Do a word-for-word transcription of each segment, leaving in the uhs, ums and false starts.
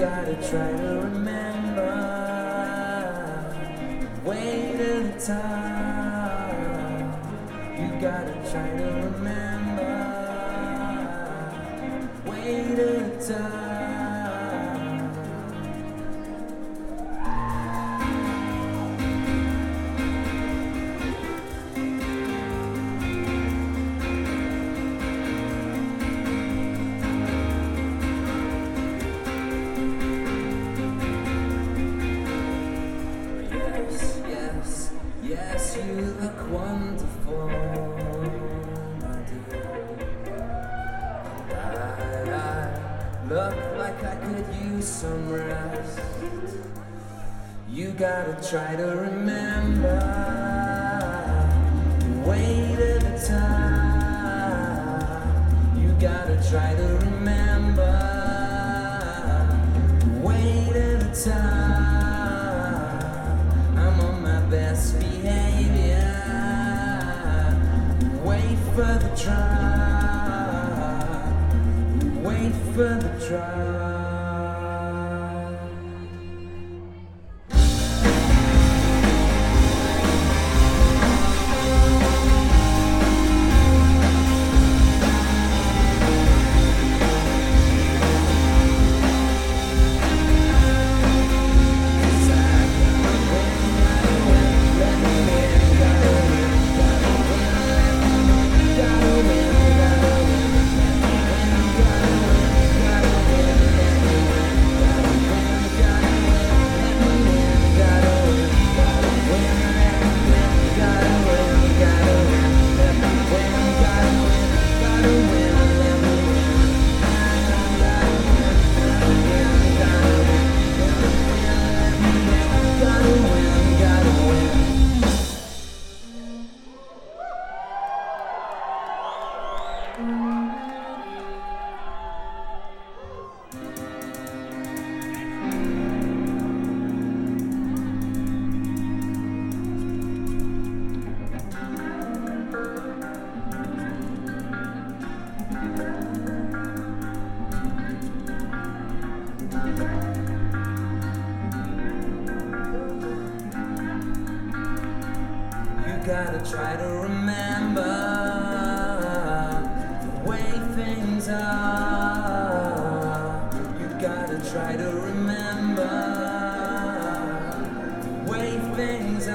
gotta try to remember weight of the time. You gotta try to remember weight of the time. Yes, you look wonderful, my dear. And I, I look like I could use some rest. You gotta try to remember the weight of the time. You gotta try to remember the weight of the time. Best behavior. Wait for the trial. Wait for the trial. You gotta try to remember the way things are. You gotta try to remember the way things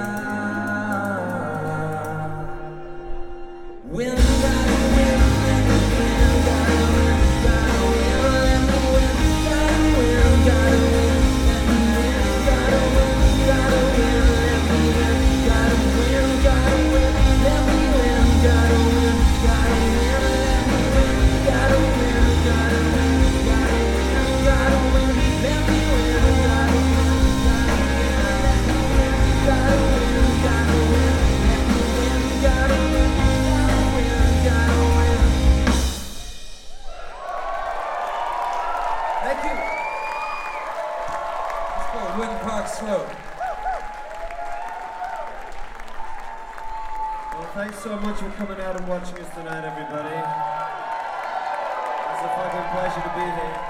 are. Win, gotta win, gotta win, gotta win, gotta win, let me win, gotta win, gotta win, let me win, gotta win, gotta win, let me win, gotta win, gotta win, let me win, gotta win, gotta win, let me win, gotta win, gotta win, gotta win, gotta win, let me win, gotta win, gotta win, gotta win, let me win, gotta win, gotta win. Thank you. It's called Wind Park Slope. Well, thanks so much for coming out and watching us tonight, everybody. It's a fucking pleasure to be here.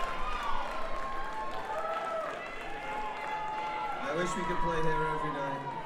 I wish we could play here every night.